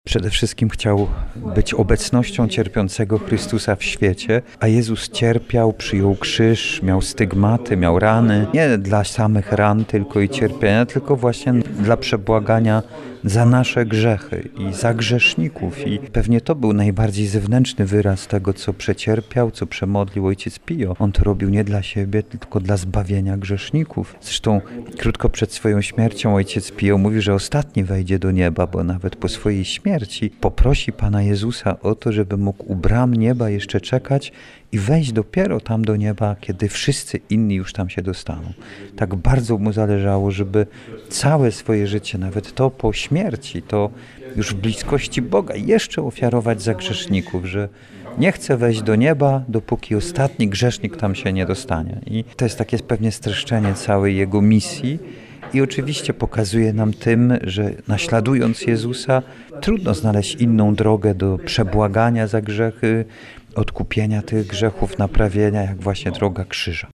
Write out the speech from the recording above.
Przede wszystkim chciał być obecnością cierpiącego Chrystusa w świecie, a Jezus cierpiał, przyjął krzyż, miał stygmaty, miał rany. Nie dla samych ran tylko i cierpienia, tylko właśnie dla przebłagania za nasze grzechy i za grzeszników. I pewnie to był najbardziej zewnętrzny wyraz tego, co przecierpiał, co przemodlił ojciec Pio. On to robił nie dla siebie, tylko dla zbawienia grzeszników. Zresztą krótko przed swoją śmiercią ojciec Pio mówi, że ostatni wejdzie do nieba, bo nawet po swojej śmierci poprosi Pana Jezusa o to, żeby mógł u bram nieba jeszcze czekać i wejść dopiero tam do nieba, kiedy wszyscy inni już tam się dostaną. Tak bardzo mu zależało, żeby całe swoje życie, nawet to po śmierci, to już w bliskości Boga jeszcze ofiarować za grzeszników, że nie chce wejść do nieba, dopóki ostatni grzesznik tam się nie dostanie. I to jest takie pewnie streszczenie całej jego misji. I oczywiście pokazuje nam tym, że naśladując Jezusa, trudno znaleźć inną drogę do przebłagania za grzechy, odkupienia tych grzechów, naprawienia, jak właśnie droga krzyża.